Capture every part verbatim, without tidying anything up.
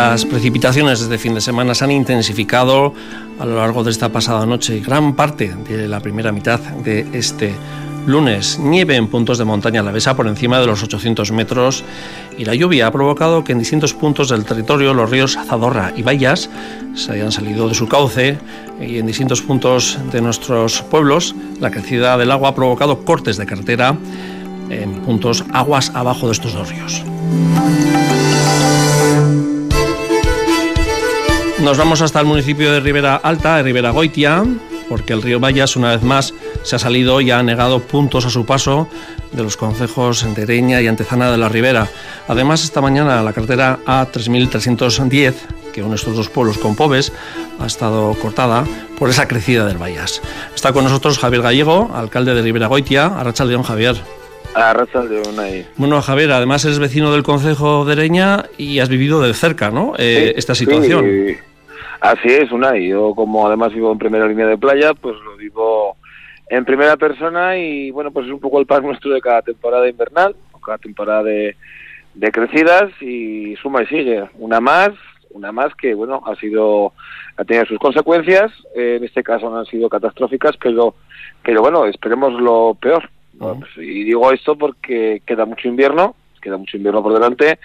Las precipitaciones desde fin de semana se han intensificado a lo largo de esta pasada noche y gran parte de la primera mitad de este lunes. Nieve en puntos de montaña alavesa por encima de los ochocientos metros y la lluvia ha provocado que en distintos puntos del territorio los ríos Zadorra y Bayas se hayan salido de su cauce y en distintos puntos de nuestros pueblos la crecida del agua ha provocado cortes de carretera en puntos aguas abajo de estos dos ríos. Nos vamos hasta el municipio de Ribera Alta, de Ribera Goitia, porque el río Bayas una vez más se ha salido y ha negado puntos a su paso de los concejos de Ereña y Antezana de la Ribera. Además, esta mañana la carretera A tres mil trescientos diez, que une estos dos pueblos con Pobes, ha estado cortada por esa crecida del Bayas. Está con nosotros Javier Gallego, alcalde de Ribera Goitia. Arratsaldeon, Javier. Arratsaldeon ahí. Bueno, Javier, además eres vecino del concejo de Ereña y has vivido de cerca, ¿no? Eh, sí, esta situación. Sí. Así es, Unai. Yo, como además vivo en primera línea de playa, pues lo vivo en primera persona y, bueno, pues es un poco el pan nuestro de cada temporada invernal, o cada temporada de, de crecidas, y suma y sigue. Una más, una más que, bueno, ha sido, ha tenido sus consecuencias. En este caso no han sido catastróficas, pero, pero bueno, esperemos lo peor. ¿No? Uh-huh. Pues, y digo esto porque queda mucho invierno, queda mucho invierno por delante,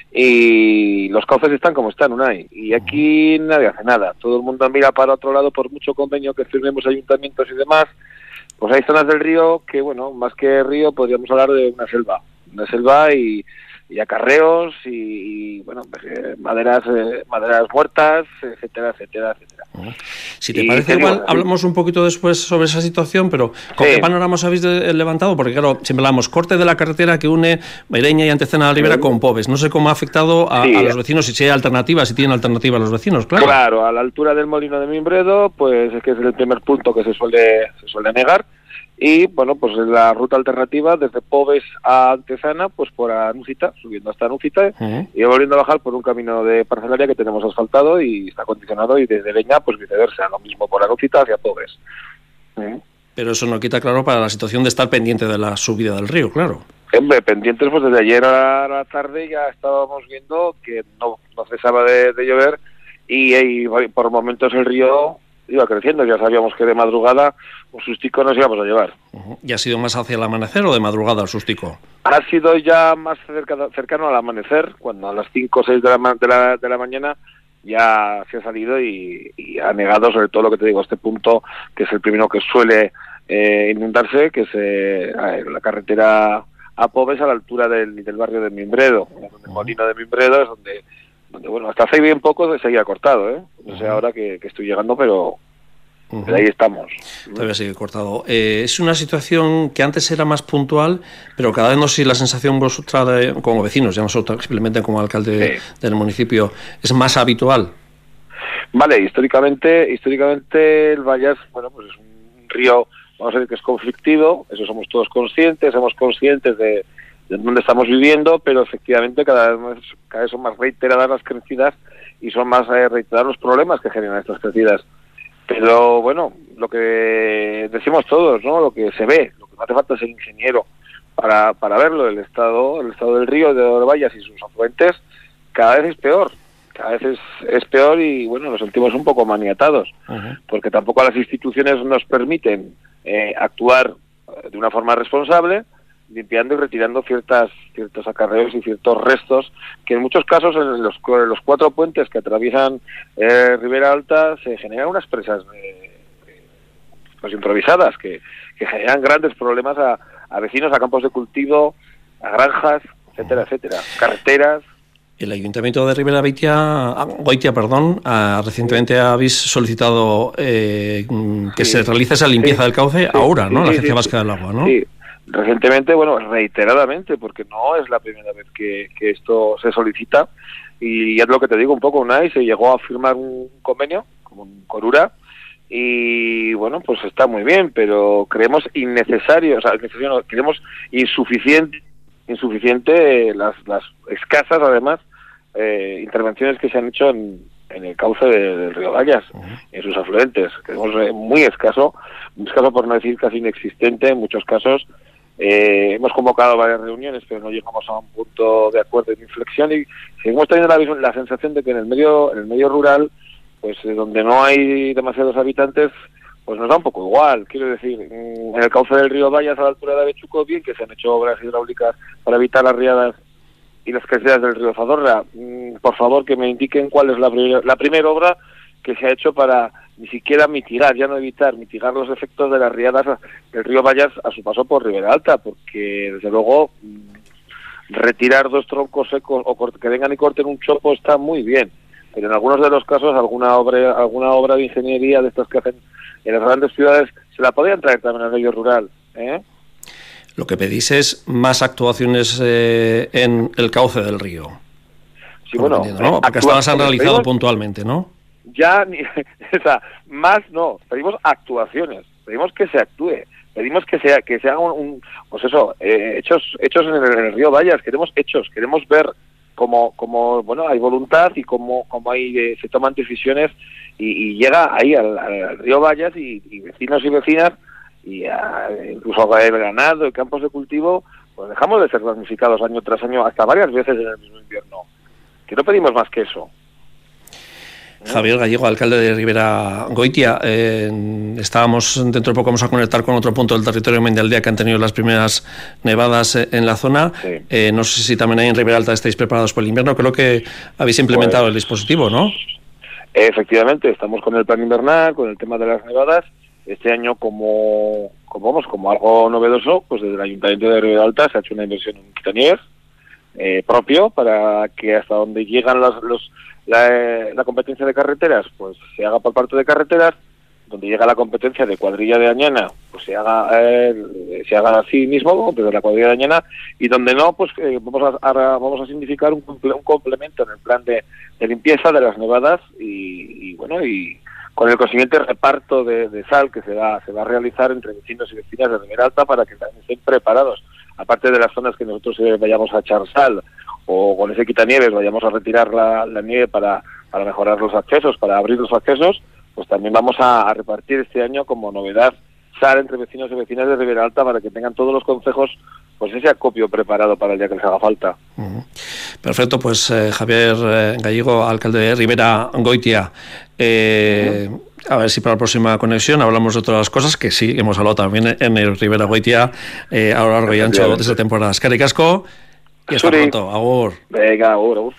y los cauces están como están, Unai, y aquí nadie hace nada, todo el mundo mira para otro lado por mucho convenio que firmemos ayuntamientos y demás. Pues hay zonas del río que, bueno, más que río podríamos hablar de una selva, una selva y, y acarreos y, y bueno, pues, eh, maderas eh, maderas muertas, etcétera, etcétera, etcétera. Si te y parece te igual, digo, hablamos sí. un poquito después sobre esa situación, pero ¿con sí. qué panoramas habéis de, levantado? Porque claro, siempre hablamos, corte de la carretera que une Ereña y Antezana de la Ribera sí. con Pobes. No sé cómo ha afectado a, sí. a los vecinos, si hay alternativas, si tienen alternativa a los vecinos, claro. Claro, a la altura del molino de Mimbredo, pues es que es el primer punto que se suele se suele negar. Y, bueno, pues la ruta alternativa desde Pobes a Antezana, pues por Anúcita, subiendo hasta Anúcita, uh-huh. y volviendo a bajar por un camino de parcelaria que tenemos asfaltado y está acondicionado, y desde Ereña, pues viceversa, lo mismo por Anúcita hacia Pobes. Uh-huh. Pero eso no quita claro para la situación de estar pendiente de la subida del río, claro. Hombre, pendientes, pues desde ayer a la tarde ya estábamos viendo que no, no cesaba de, de llover y, y por momentos el río iba creciendo. Ya sabíamos que de madrugada un sustico nos íbamos a llevar. Uh-huh. ¿Y ha sido más hacia el amanecer o de madrugada el sustico? Ha sido ya más cerca, cercano al amanecer, cuando a las cinco o seis de la, de, la, de la mañana ya se ha salido y, y ha negado, sobre todo lo que te digo, este punto, que es el primero que suele eh, inundarse, que es eh, la carretera a Pobes, a la altura del, del barrio de Mimbredo. El molino de Mimbredo es donde... donde bueno, hasta hace bien poco seguía cortado, ¿eh? No sé ahora que, que estoy llegando, pero, uh-huh. pero ahí estamos. Todavía sigue cortado. Eh, es una situación que antes era más puntual, pero cada vez no sé si la sensación vosotros de, como vecinos, ya no solo simplemente como alcalde sí. del municipio, es más habitual. Vale, históricamente, históricamente el Bayas, bueno, pues es un río, vamos a decir que es conflictivo, eso somos todos conscientes, somos conscientes de de dónde estamos viviendo, pero efectivamente cada vez, más, cada vez son más reiteradas las crecidas y son más eh, reiterados los problemas que generan estas crecidas. Pero bueno, lo que decimos todos, ¿no? Lo que se ve, lo que no hace falta es el ingeniero para para verlo, el estado el estado del río de Bayas y sus afluentes cada vez es peor, cada vez es, es peor y bueno, nos sentimos un poco maniatados, uh-huh. porque tampoco las instituciones nos permiten eh, actuar de una forma responsable, limpiando y retirando ciertas ciertos acarreos y ciertos restos que en muchos casos en los, en los cuatro puentes que atraviesan eh, Ribera Alta se generan unas presas eh, pues improvisadas que, que generan grandes problemas a, a vecinos, a campos de cultivo, a granjas, etcétera, etcétera, carreteras. El Ayuntamiento de Ribera Goitia, Goitia perdón, ah, recientemente habéis solicitado eh, que sí. se realice esa limpieza sí. del cauce sí. ahora, ¿no? Sí, la Agencia sí, Vasca sí. del Agua, ¿no? Sí. Recientemente, bueno, reiteradamente, porque no es la primera vez que, que esto se solicita, y es lo que te digo un poco, Unai, se llegó a firmar un convenio, como un Corura, y bueno, pues está muy bien, pero creemos innecesario, o sea, necesario, creemos insuficiente, insuficiente las, las escasas, además, eh, intervenciones que se han hecho en, en el cauce de, del río Bayas, uh-huh. en sus afluentes. Creemos eh, muy escaso, muy escaso por no decir casi inexistente en muchos casos, Eh, hemos convocado varias reuniones, pero no llegamos a un punto de acuerdo y de inflexión, y seguimos teniendo la, la sensación de que en el medio en el medio rural, pues eh, donde no hay demasiados habitantes, pues nos da un poco igual. Quiero decir, en el cauce del río Bayas, a la altura de Avechuco, bien que se han hecho obras hidráulicas para evitar las riadas y las crecidas del río Zadorra. Por favor, que me indiquen cuál es la, primer, la primera obra que se ha hecho para ni siquiera mitigar, ya no evitar, mitigar los efectos de las riadas del río Bayas a su paso por Ribera Alta, porque desde luego retirar dos troncos secos o que vengan y corten un chopo está muy bien, pero en algunos de los casos alguna obra, alguna obra de ingeniería de estas que hacen en las grandes ciudades se la podrían traer también al medio rural, ¿eh? Lo que pedís es más actuaciones eh, en el cauce del río. Sí, bueno, entiendo, ¿no? Porque hasta las han realizado pedimos, puntualmente, ¿no? Ya, ni, o sea, más no, pedimos actuaciones, pedimos que se actúe, pedimos que se, que se haga un, un pues eso, eh, hechos hechos en el, en el río Bayas, queremos hechos, queremos ver cómo, cómo bueno, hay voluntad y cómo, cómo hay, eh, se toman decisiones y, y llega ahí al, al río Bayas y, y vecinos y vecinas y a, incluso el ganado y campos de cultivo, pues dejamos de ser damnificados año tras año, hasta varias veces en el mismo invierno. Que no pedimos más que eso. Javier Gallego, alcalde de Ribera Goitia, eh, estábamos, dentro de poco vamos a conectar con otro punto del territorio Mendialdea que han tenido las primeras nevadas en la zona. Sí. Eh, no sé si también ahí en Ribera Alta estáis preparados por el invierno, creo que habéis implementado pues, el dispositivo, ¿no? Efectivamente, estamos con el plan invernal, con el tema de las nevadas. Este año, como, como vamos, como algo novedoso, pues desde el Ayuntamiento de Ribera Alta se ha hecho una inversión en quitanieves eh, propio para que hasta donde llegan los, los la, la competencia de carreteras, pues se haga por parte de carreteras, donde llega la competencia de cuadrilla de Añana, pues se haga eh, se haga así mismo desde la cuadrilla de Añana, y donde no, pues eh, vamos a, a vamos a significar un, un complemento en el plan de, de limpieza de las nevadas y, y bueno y con el consiguiente reparto de, de sal que se va se va a realizar entre vecinos y vecinas de Ribera Alta para que también estén preparados, aparte de las zonas que nosotros eh, vayamos a echar sal o con ese quitanieves vayamos a retirar la, la nieve para, para mejorar los accesos, para abrir los accesos, pues también vamos a, a repartir este año como novedad sal entre vecinos y vecinas de Ribera Alta para que tengan todos los concejos pues ese acopio preparado para el día que les haga falta. Uh-huh. Perfecto, pues eh, Javier eh, Gallego, alcalde de Ribera Goitia, eh, uh-huh. A ver si para la próxima conexión hablamos de otras cosas que sí hemos hablado también en el Ribera Goitia eh, a lo largo y ancho de esta temporada. Eskerrik asko y hasta Suri. Pronto. Agur. Venga, agur, agur.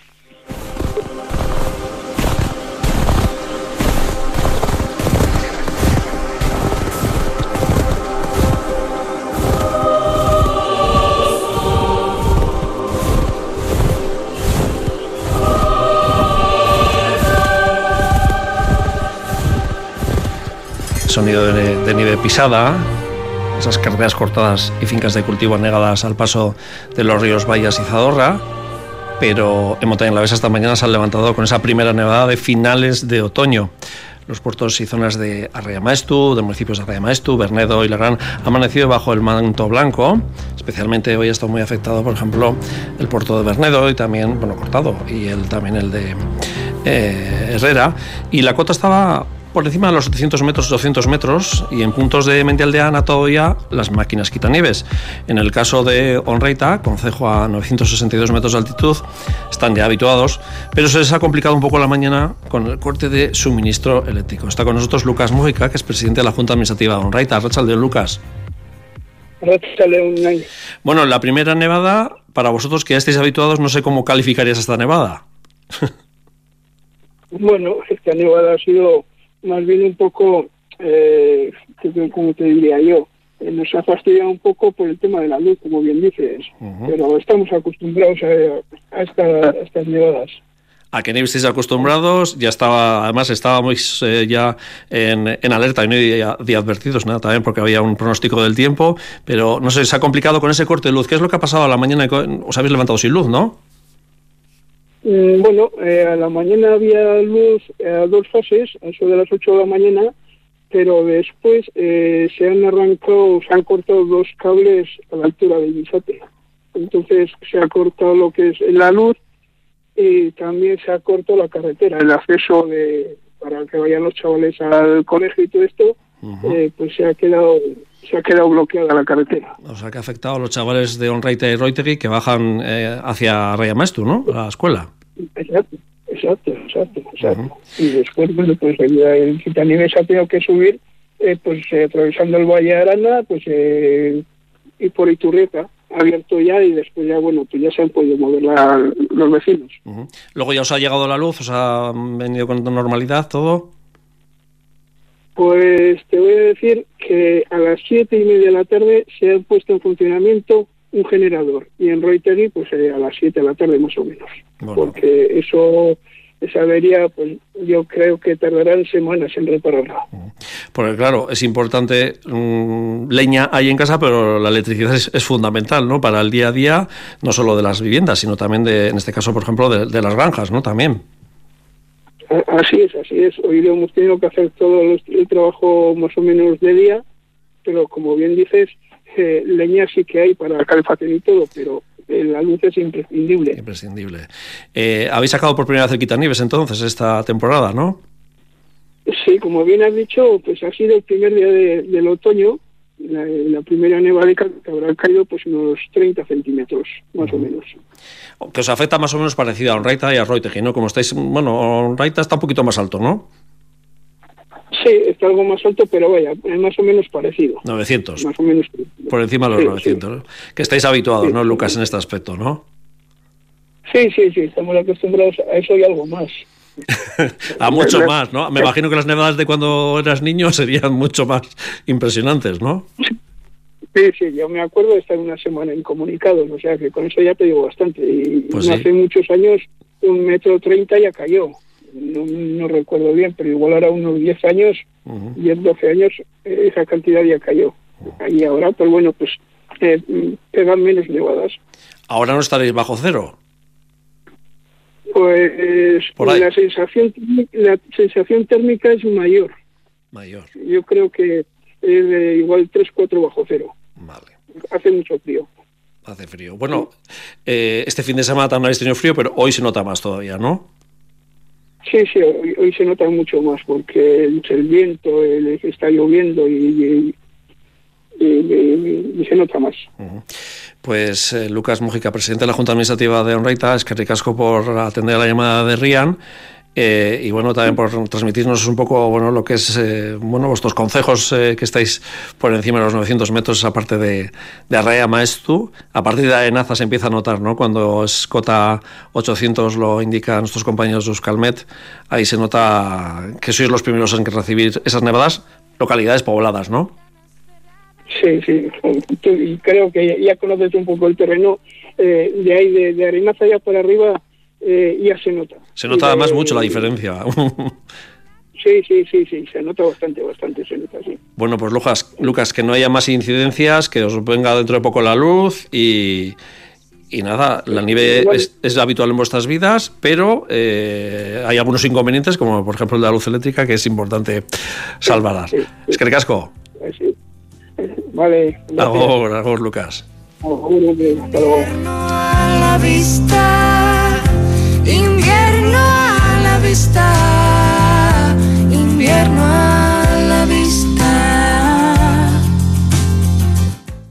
Sonido de, de nieve pisada, esas carreteras cortadas y fincas de cultivo anegadas al paso de los ríos Bayas y Zadorra, pero en Montaña la Besa esta mañana se han levantado con esa primera nevada de finales de otoño. Los puertos y zonas de Arraiamaestu, de municipios de Arraiamaestu, Bernedo y Larrán han amanecido bajo el manto blanco. Especialmente hoy ha estado muy afectado, por ejemplo, el puerto de Bernedo y también, bueno, cortado, y el, también el de eh, Herrera. Y la cota estaba por encima de los setecientos metros, doscientos metros, y en puntos de Mendialdea han atado ya las máquinas quitanieves. En el caso de Onreita, concejo a novecientos sesenta y dos metros de altitud, están ya habituados, pero se les ha complicado un poco la mañana con el corte de suministro eléctrico. Está con nosotros Lucas Mujica, que es presidente de la Junta Administrativa de Onreita. Arratsaldeon, Lucas. Arratsaldeon. Bueno, la primera nevada, para vosotros que ya estáis habituados, no sé cómo calificarías esta nevada. Bueno, esta nevada ha sido más bien un poco, eh, como te diría yo, eh, nos ha fastidiado un poco por el tema de la luz, como bien dices, uh-huh. Pero estamos acostumbrados a, a, esta, a estas nevadas. ¿A qué nivel estáis acostumbrados? Ya estaba, además estábamos eh, ya en, en alerta y no de, de advertidos, nada, también porque había un pronóstico del tiempo, pero no sé, se ha complicado con ese corte de luz. ¿Qué es lo que ha pasado a la mañana? Os habéis levantado sin luz, ¿no? Bueno, eh, a la mañana había luz a dos fases, a eso de las ocho de la mañana, pero después eh, se han arrancado, se han cortado dos cables a la altura de Guisate. Entonces se ha cortado lo que es la luz y también se ha cortado la carretera, el acceso de para que vayan los chavales al colegio y todo esto, uh-huh. eh, pues se ha quedado se ha quedado bloqueada la carretera. O sea, que ha afectado a los chavales de Onraita y Roitegi que bajan eh, hacia Raya Maeztu, ¿no? A la escuela. Exacto, exacto, exacto. exacto. Uh-huh. Y después, bueno, pues el, el quitanieves ha tenido que subir, eh, pues eh, atravesando el Valle de Arana, pues eh, y por Iturrieta, abierto ya, y después ya, bueno, pues ya se han podido mover la, los vecinos. Uh-huh. Luego ya os ha llegado la luz, os ha venido con normalidad todo. Pues te voy a decir que a las siete y media de la tarde se ha puesto en funcionamiento un generador, y en Roitegi pues eh, a las siete de la tarde más o menos, bueno. Porque eso, esa avería, pues yo creo que tardarán semanas en repararla. Porque claro, es importante, mmm, leña hay en casa, pero la electricidad es, es fundamental, ¿no? Para el día a día, no solo de las viviendas, sino también de, en este caso, por ejemplo, de, de las granjas, ¿no? También. Así es, así es. Hoy hemos tenido que hacer todo el, el trabajo más o menos de día, pero como bien dices, eh, leña sí que hay para calefacción y todo, pero eh, la luz es imprescindible. Imprescindible. Eh, ¿Habéis sacado por primera vez el quitanieves entonces esta temporada, no? Sí, como bien has dicho, pues ha sido el primer día de, del otoño, la, la primera nevadica que habrá caído pues unos treinta centímetros, más uh-huh. o menos. Que os afecta más o menos parecido a Onraita y a Roitegi, ¿no? Como estáis, bueno, Onraita está un poquito más alto, ¿no? Sí, está algo más alto, pero vaya, es más o menos parecido. novecientos. Más o menos. Por encima de los sí, novecientos, sí. ¿no? Que estáis habituados, sí, ¿no, Lucas, sí. en este aspecto, ¿no? Sí, sí, sí, estamos acostumbrados a eso y algo más. A mucho más, ¿no? Me imagino que las nevadas de cuando eras niño serían mucho más impresionantes, ¿no? Sí, sí, yo me acuerdo de estar una semana incomunicados, o sea que con eso ya te digo bastante. Y pues hace sí. muchos años un metro treinta ya cayó, no, no recuerdo bien, pero igual ahora unos diez años, uh-huh. diez, doce años, esa cantidad ya cayó. Uh-huh. Y ahora, pues bueno, pues eh, pegan menos nevadas. ¿Ahora no estaréis bajo cero? Pues la sensación, la sensación térmica es mayor. Mayor. Yo creo que es de igual tres, cuatro bajo cero. Vale. Hace mucho frío. Hace frío. Bueno, eh, este fin de semana también habéis tenido frío, pero hoy se nota más todavía, ¿no? Sí, sí, hoy, hoy se nota mucho más porque el, el viento, el, está lloviendo y, y, y, y, y se nota más. Uh-huh. Pues eh, Lucas Mújica, presidente de la Junta Administrativa de Onraita, es que ricasco por atender a la llamada de Rian. Eh, y bueno, también por transmitirnos un poco bueno lo que es eh, bueno vuestros consejos eh, que estáis por encima de los novecientos metros, aparte de, de Raya Maeztu. A partir de Arenaza se empieza a notar, ¿no? Cuando es cota ochocientos, lo indican nuestros compañeros de Euskalmet, ahí se nota que sois los primeros en recibir esas nevadas, localidades pobladas, ¿no? Sí, sí, y creo que ya conoces un poco el terreno, eh, de ahí de, de Arenaza ya por arriba. Eh, ya se nota. Se nota de, además mucho la diferencia. Sí, sí, sí, sí, se nota bastante, bastante, se nota, sí. Bueno, pues Lucas, Lucas, que no haya más incidencias, que os venga dentro de poco la luz y, y nada, la nieve bueno, es, es habitual en vuestras vidas, pero eh, hay algunos inconvenientes, como por ejemplo el de la luz eléctrica, que es importante salvar. Sí, sí, sí. Es que ricasco. Sí. Vale. Agor, agor, Lucas. Agor, hasta luego. A la vista, invierno a la vista, invierno a